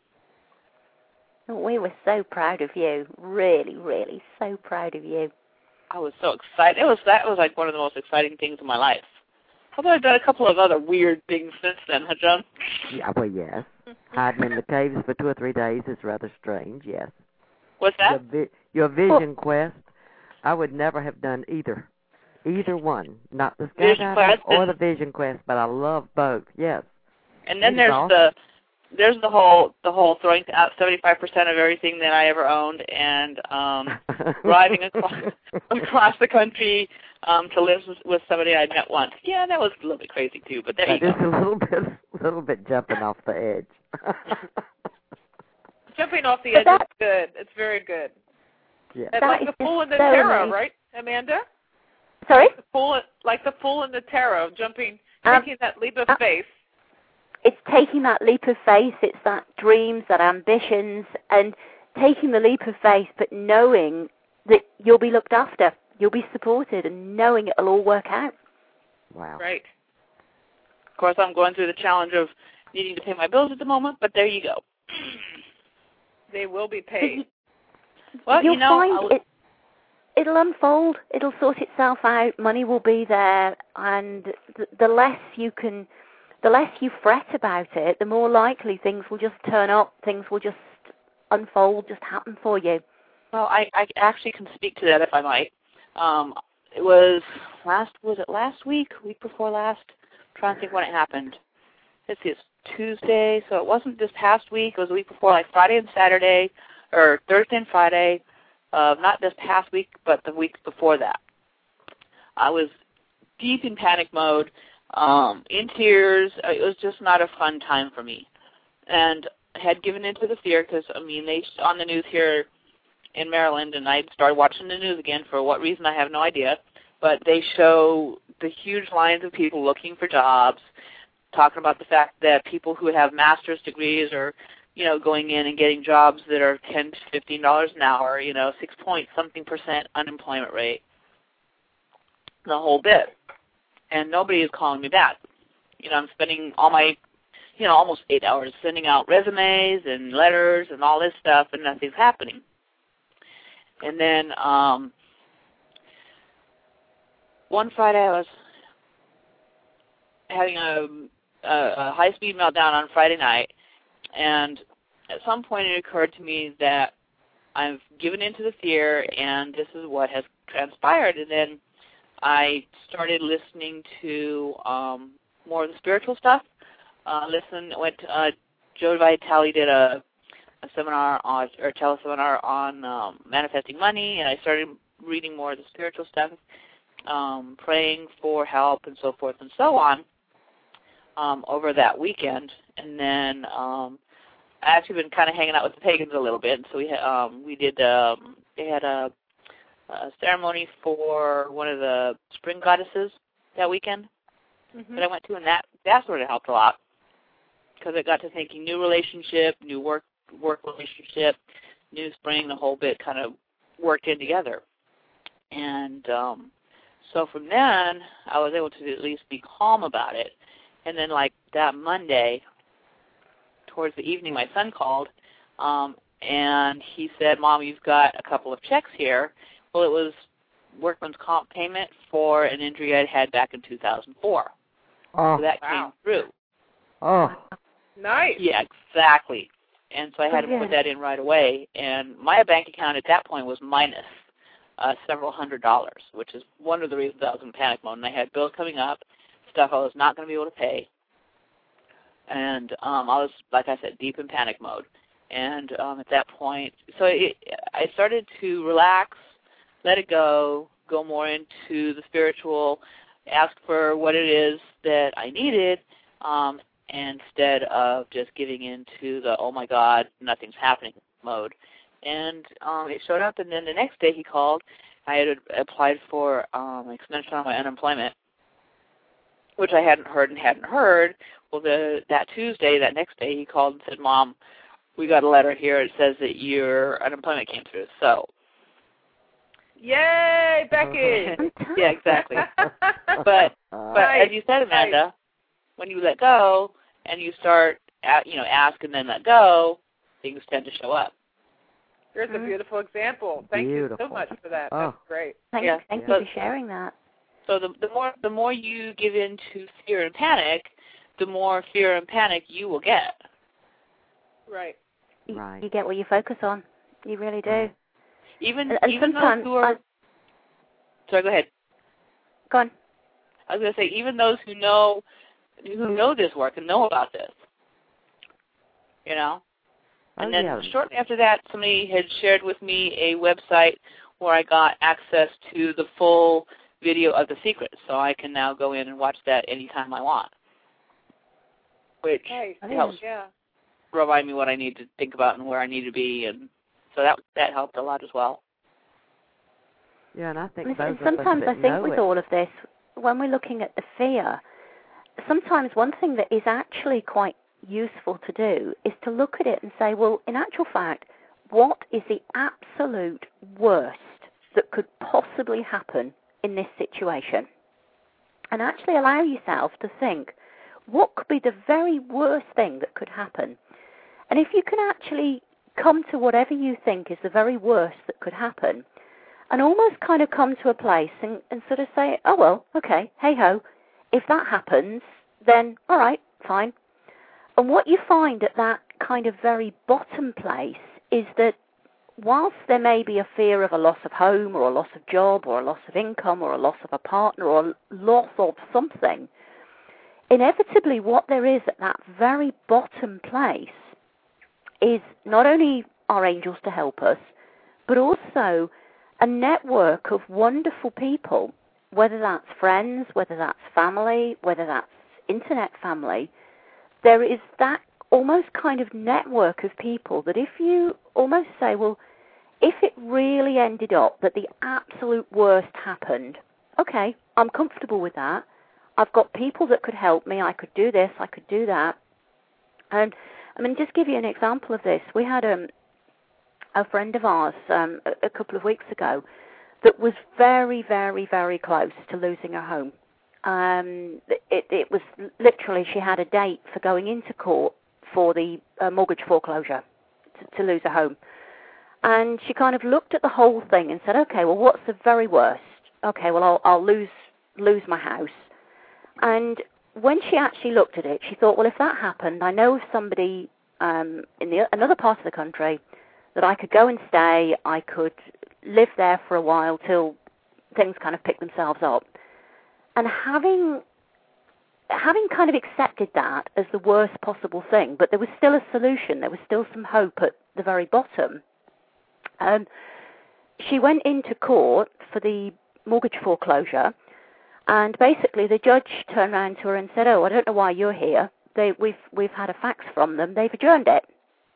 We were so proud of you. Really, really, so proud of you.
I was so excited. It was that was like one of the most exciting things in my life. Although I've done a couple of other weird things since then, huh, John?
Yeah, well, yes. Hiding in the caves for two or three days is rather strange, yes.
What's
Your,
that?
vi- your vision quest, I would never have done either. Either one. Not the
Vision
skydiving
quest
or
and-
the vision quest, but I love both, yes.
And then
He's
there's
awesome.
the there's the whole the whole throwing out seventy-five percent of everything that I ever owned and um, driving across, across the country um, to live with, with somebody I met once. Yeah, that was a little bit crazy too, but there you
That
go.
is a little bit, little bit jumping off the edge.
Jumping off the
But
edge
that-
is good. It's very good.
Yeah.
And
That
like
is
the fool in the
so
tarot,
amazing.
right, Amanda?
Sorry?
The fool, like the fool in the tarot, jumping,
Um,
taking that leap of
uh,
faith.
It's taking that leap of faith. It's that dreams, that ambitions, and taking the leap of faith, but knowing that you'll be looked after, you'll be supported, and knowing it'll all work out.
Wow.
Right.
Of course, I'm going through the challenge of needing to pay my bills at the moment, but there you go.
They will be paid.
Well,
You'll
you know,
find
I'll-
it. It'll unfold. It'll sort itself out. Money will be there, and the, the less you can, the less you fret about it, the more likely things will just turn up. Things will just unfold, just happen for you.
Well, I, I actually can speak to that if I might. Um, it was last, was it last week, week before last? I'm trying to think when it happened. Let's see, it's Tuesday, so it wasn't this past week. It was the week before, like Friday and Saturday, or Thursday and Friday. Uh, not this past week, but the week before that. I was deep in panic mode, um, in tears. It was just not a fun time for me. And I had given into the fear because, I mean, they on the news here in Maryland, and I started watching the news again. For what reason, I have no idea. But they show the huge lines of people looking for jobs, talking about the fact that people who have master's degrees are, you know, going in and getting jobs that are ten to fifteen dollars an hour, you know, six point something percent unemployment rate, the whole bit. And nobody is calling me back. You know, I'm spending all my, you know, almost eight hours sending out resumes and letters and all this stuff, and nothing's happening. And then um, one Friday I was having a, a, a high-speed meltdown on Friday night, and at some point it occurred to me that I've given into the fear, and this is what has transpired. And then I started listening to um, more of the spiritual stuff. Uh, listen, went to, uh, Joe Vitale did a a seminar on, or a teleseminar on um, manifesting money, and I started reading more of the spiritual stuff, um, praying for help and so forth and so on um, over that weekend. And then um, I actually been kind of hanging out with the pagans a little bit, and so we had, um, we did um, they had a, a ceremony for one of the spring goddesses that weekend
Mm-hmm.
that I went to, and that that sort of helped a lot because I got to thinking new relationship, new work work relationship, new spring, the whole bit kind of worked in together. And um, so from then, I was able to at least be calm about it. And then like that Monday, towards the evening, my son called, um, and he said, Mom, you've got a couple of checks here. Well, it was workman's comp payment for an injury I'd had back in two thousand four.
Oh,
So that
wow.
came through.
oh,
Nice.
Yeah, exactly. And so I had
Oh,
to put
good.
that in right away. And my bank account at that point was minus uh, several hundred dollars, which is one of the reasons I was in panic mode. And I had bills coming up, stuff I was not going to be able to pay. And um, I was, like I said, deep in panic mode. And um, at that point, so it, I started to relax, let it go, go more into the spiritual, ask for what it is that I needed, um, instead of just giving into the, oh, my God, nothing's happening mode. And um, it showed up, and then the next day he called. I had applied for um, an extension on my unemployment, which I hadn't heard and hadn't heard. Well, the, that Tuesday, that next day, he called and said, Mom, we got a letter here. It says that your unemployment came through. So,
Yay, Becky.
yeah, exactly. But but
Right.
as you said, Amanda,
Right.
when you let go and you start, at, you know, ask and then let go, things tend to show up.
There's a beautiful example. Thank you
Beautiful.
so much for that.
Oh.
That's great.
Thank,
Yeah.
thank
Yeah.
you for sharing that.
So the the more the more you give in to fear and panic, the more fear and panic you will get.
Right.
You,
Right.
you get what you focus on. You really do.
Right.
Even
And, and
even those
sometimes,
who are.
I,
Sorry, go ahead.
go on.
I was going to say, even those who know who know this work and know about this, you know. And
Oh,
then
yeah.
shortly after that, somebody had shared with me a website where I got access to the full video of The Secret, so I can now go in and watch that anytime I want, which
Nice.
helps
Yeah.
remind me what I need to think about and where I need to be, and so that that helped a lot as well.
Yeah, and I think
And,
those
and
of us
sometimes
that
I think
know
with
it,
all of this, when we're looking at the fear, sometimes one thing that is actually quite useful to do is to look at it and say, well, in actual fact, what is the absolute worst that could possibly happen in this situation? And actually allow yourself to think, what could be the very worst thing that could happen? And if you can actually come to whatever you think is the very worst that could happen, and almost kind of come to a place and, and sort of say, oh, well, okay, hey-ho, if that happens, then all right, fine. And what you find at that kind of very bottom place is that whilst there may be a fear of a loss of home or a loss of job or a loss of income or a loss of a partner or a loss of something, inevitably what there is at that very bottom place is not only our angels to help us, but also a network of wonderful people, whether that's friends, whether that's family, whether that's internet family. There is that almost kind of network of people that if you almost say, well, if it really ended up that the absolute worst happened, okay, I'm comfortable with that. I've got people that could help me. I could do this. I could do that. And I mean, just give you an example of this. We had um, a friend of ours um, a, a couple of weeks ago that was very, very, very close to losing her home. Um, it, it was literally, she had a date for going into court for the uh, mortgage foreclosure to, to lose her home. And she kind of looked at the whole thing and said, okay, well, what's the very worst? Okay, well, I'll, I'll lose lose my house. And when she actually looked at it, she thought, well, if that happened, I know of somebody um, in the, another part of the country that I could go and stay. I could live there for a while till things kind of pick themselves up. And having having kind of accepted that as the worst possible thing, but there was still a solution. There was still some hope at, the very bottom. Um, she went into court for the mortgage foreclosure, and basically the judge turned around to her and said, "Oh, I don't know why you're here. They, we've we've had a fax from them. They've adjourned it."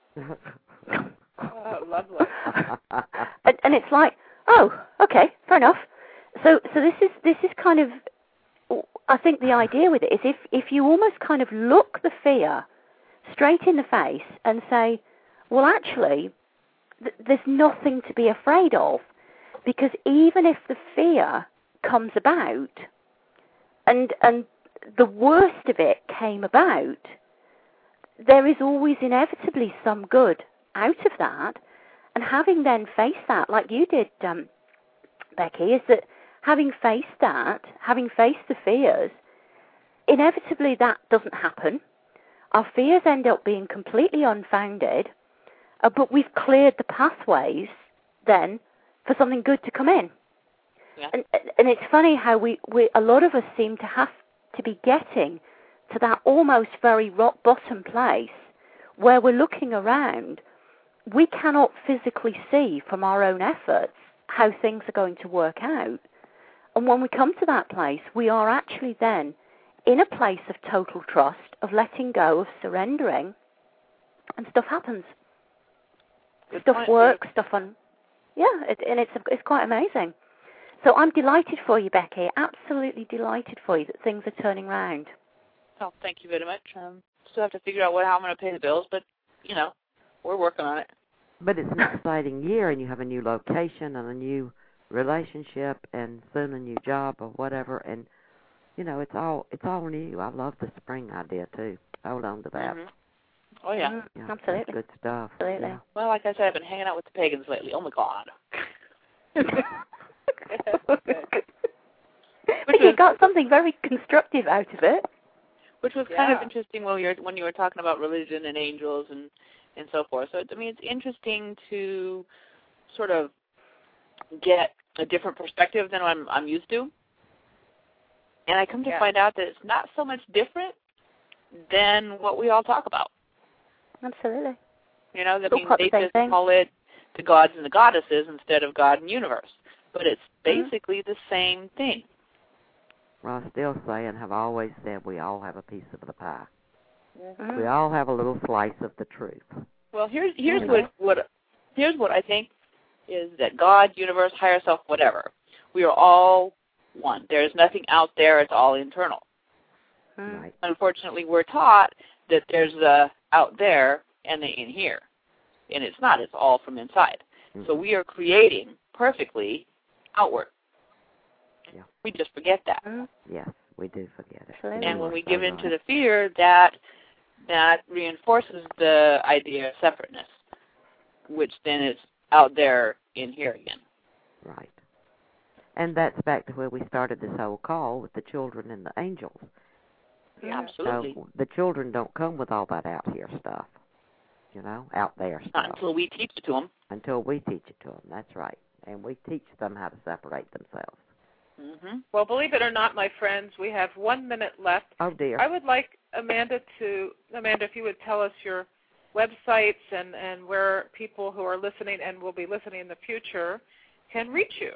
Oh, lovely.
and, and it's like, oh, okay, fair enough. So so this is this is kind of, I think the idea with it is if if you almost kind of look the fear straight in the face and say, well, actually, th- there's nothing to be afraid of, because even if the fear comes about, and and the worst of it came about, there is always inevitably some good out of that. And having then faced that, like you did, um, Becky, is that having faced that, having faced the fears, inevitably that doesn't happen. Our fears end up being completely unfounded, uh, but we've cleared the pathways then for something good to come in.
Yeah.
And, and it's funny how we, we, a lot of us seem to have to be getting to that almost very rock bottom place where we're looking around. We cannot physically see from our own efforts how things are going to work out. And when we come to that place, we are actually then in a place of total trust, of letting go, of surrendering, and stuff happens.
Good
stuff
point.
works, stuff on... Yeah, it, and it's it's quite amazing. So I'm delighted for you, Becky, absolutely delighted for you that things are turning round.
Oh, thank you very much. Um, still have to figure out what, how I'm going to pay the bills, but, you know, we're working on it.
But it's an exciting year, and you have a new location and a new relationship, and soon a new job or whatever, and you know it's all it's all new. I love the spring idea too. Hold on to that.
Mm-hmm. Oh yeah,
Mm,
yeah
absolutely,
that's good stuff.
absolutely.
Yeah.
Well, like I said, I've been hanging out with the pagans lately. Oh my God.
But you got something very constructive out of it.
Which was kind
Yeah.
of interesting when you were when you were talking about religion and angels and and so forth. So I mean, it's interesting to sort of get a different perspective than I'm I'm used to. And I come to
Yeah.
find out that it's not so much different than what we all talk about.
Absolutely.
You know, that
Still
means
quite
they
the same
just
thing.
call it the gods and the goddesses instead of God and universe. But it's
Mhm.
basically the same thing.
Well, I still say and have always said we all have a piece of the pie.
Mhm.
We all have a little slice of the truth.
Well, here's here's
Mhm.
what, what here's what I think is that God, universe, higher self, whatever. We are all one. There's nothing out there. It's all internal.
Mm.
Right.
Unfortunately, we're taught that there's a out there and the in here, and it's not. It's all from inside.
Mm-hmm.
So we are creating perfectly outward.
Yeah.
We just forget that.
Mm.
Yes, we do forget it.
Absolutely.
And
You
when
are
we
so
give
right.
in to the fear, that that reinforces the idea of separateness, which then is out there in here again.
Right. And that's back to where we started this whole call with the children and the angels.
Yeah, absolutely.
So the children don't come with all that out here stuff, you know, out there stuff.
Not until we teach it to them.
Until we teach it to them. That's right. And we teach them how to separate themselves.
Mm-hmm.
Well, believe it or not, my friends, we have one minute left.
Oh, dear.
I would like Amanda to, Amanda, if you would tell us your websites and, and where people who are listening and will be listening in the future can reach you.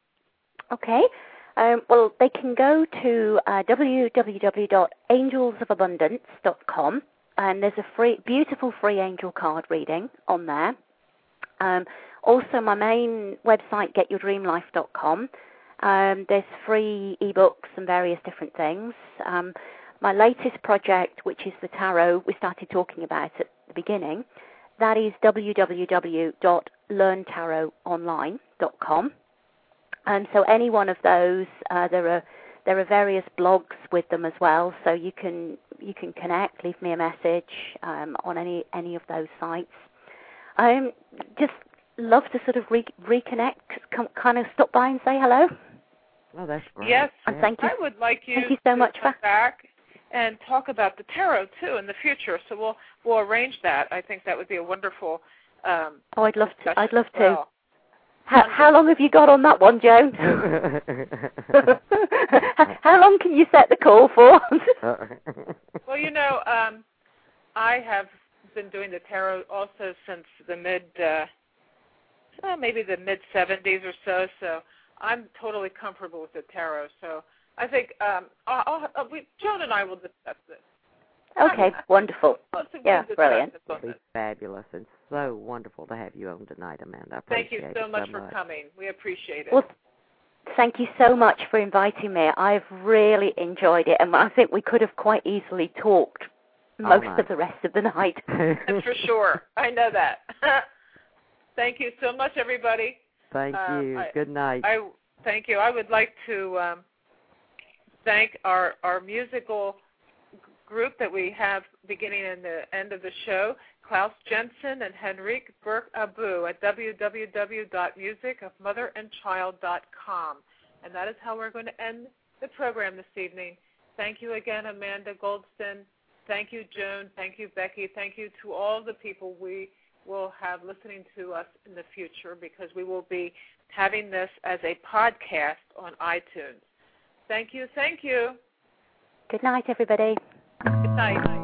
Okay. Um, well, they can go to uh, w w w dot angels of abundance dot com, and there's a free, beautiful free angel card reading on there. Um, also, my main website, get your dream life dot com. Um, there's free ebooks and various different things. Um, my latest project, which is the tarot, we started talking about at the beginning. That is w w w dot learn tarot online dot com. And so any one of those, uh, there are there are various blogs with them as well. So you can you can connect, leave me a message um, on any any of those sites. Um, just love to sort of re- reconnect, come, kind of stop by and say hello.
Oh, that's great.
Yes,
And thank you.
I would like you,
Thank you so
to
much
come
for-
back and talk about the tarot too in the future. So we'll we'll arrange that. I think that would be a wonderful. Um,
Oh, I'd love to.
discussion
I'd love
as
to.
well.
How, how long have you got on that one, Joan? How long can you set the call for?
Well, you know, um, I have been doing the tarot also since the mid, uh, uh, maybe the mid seventies or so. So I'm totally comfortable with the tarot. So I think um, I'll, I'll, we, Joan and I will discuss this.
Okay, wonderful. Yeah, brilliant.
It's fabulous and so wonderful to have you on tonight, Amanda. I
Thank you so much
so
for
much.
coming. We appreciate it.
Well, thank you so much for inviting me. I've really enjoyed it, and I think we could have quite easily talked most
night.
of the rest of the night.
That's for sure. I know that. Thank you so much, everybody.
Thank
um,
you.
I,
Good night.
I thank you. I would like to um, thank our our musical group that we have beginning and the end of the show, Klaus Jensen and Henrique Burke Abu at w w w dot music of mother and child dot com. And that is how we're going to end the program this evening. Thank you again, Amanda Goldston. Thank you, Joan. Thank you, Becky. Thank you to all the people we will have listening to us in the future, because we will be having this as a podcast on iTunes. Thank you. Thank you.
Good night, everybody.
Good night.